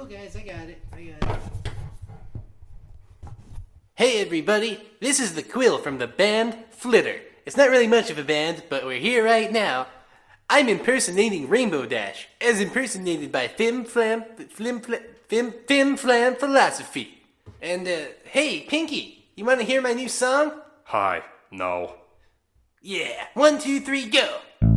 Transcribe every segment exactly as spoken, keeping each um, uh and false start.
cool, guys. I got it. I got it. Hey, everybody. This is the Quill from the band Flitter. It's not really much of a band, but we're here right now. I'm impersonating Rainbow Dash, as impersonated by Fim Flam, Flim Flam, Fim, Fim Flam Philosophy. And, uh, hey, Pinky, you want to hear my new song? Hi. No. Yeah. One, two, three, go.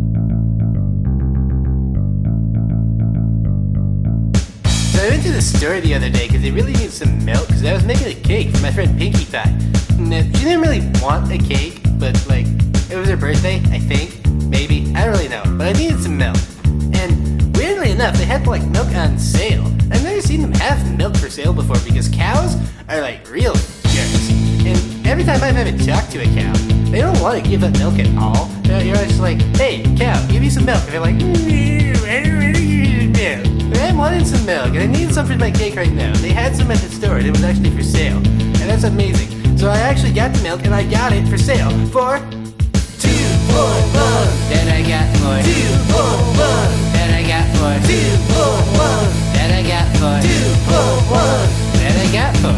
So I went to the store the other day because they really needed some milk because I was making a cake for my friend Pinkie Pie. And, uh, she didn't really want a cake, but, like, it was her birthday, I think. Maybe. I don't really know. But I needed some milk. And weirdly enough, they had, like, milk on sale. I've never seen them have milk for sale before because cows are, like, real jerks. And every time I've ever talked to a cow, they don't want to give up milk at all. They're you're just like, hey, cow, give me some milk. And they're like, I don't really need milk. But I wanted some milk, and I needed some for my cake right now. They had some at the store, and it was actually for sale. And that's amazing. So I actually got the milk, and I got it for sale for two for one. Then I got for two for one. Then I got for two for one. Then I got for two for one. Then I got for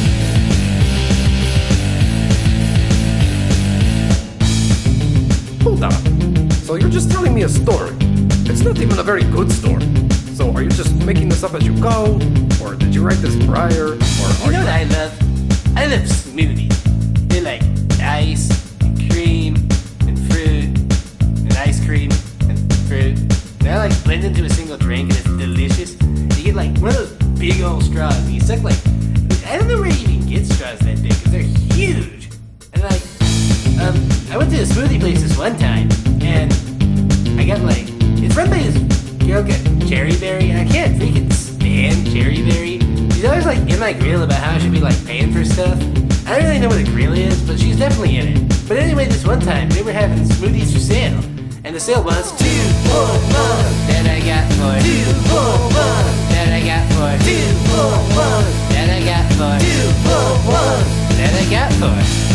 Hold on. So you're just telling me a story. It's not even a very good story. So are you just making this up as you go? Or did you write this prior? Or are You know what I love? I love smoothies. They're like ice and cream and fruit and ice cream and fruit. And I like blend into a single drink and it's delicious. You get like one of those big old straws and you suck like, I don't know where you even get straws that big because they're huge. And like, um, I went to a smoothie place this one time and I got like, it's run by this girl got Cherry Berry, and I can't freaking stand Cherry Berry. She's always like in my grill about how I should be like paying for stuff. I don't really know what a grill is, but she's definitely in it. But anyway, this one time they were having smoothies for sale, and the sale was two for one. Then I got for two for one. Then I got for two for one. Then I got for two for one. Then I got for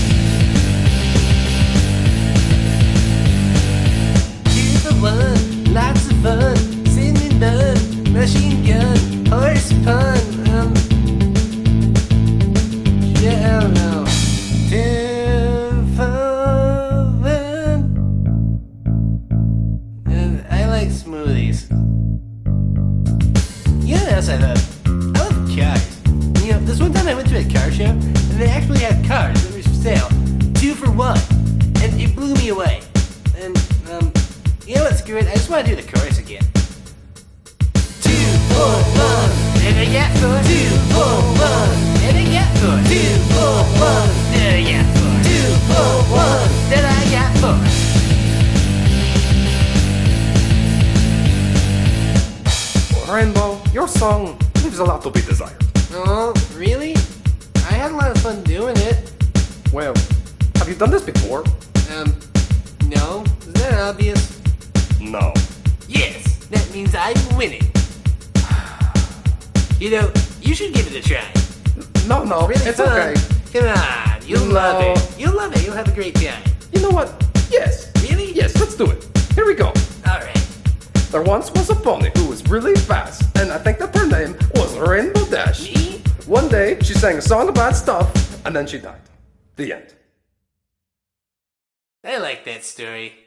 two for one. Lots of fun. Cinnamon bun, machine gun, horse pun. Um, yeah, I don't know. Two for one. And I like smoothies. You know what else I love? I love cars. You know, this one time I went to a car show, and they actually had cars that were for sale, two for one, and it blew me away. And um, you know what? Screw it. I just want to do the chorus again. Two for one, and I got for two for one, and I got for two for one, then I got for two for one, then I got for. Rainbow, your song leaves a lot to be desired. Oh, really? I had a lot of fun doing it. Well, have you done this before? Um, no. Is that obvious? No. Yes, that means I'm winning. You know, you should give it a try. No, no, Really it's fun. okay. Come on, you'll No. love it. You'll love it. You'll have a great time. You know what? Yes. Really? Yes, let's do it. Here we go. All right. There once was a pony who was really fast, and I think that her name was Rainbow Dash. Me? One day, she sang a song about stuff, and then she died. The end. I like that story.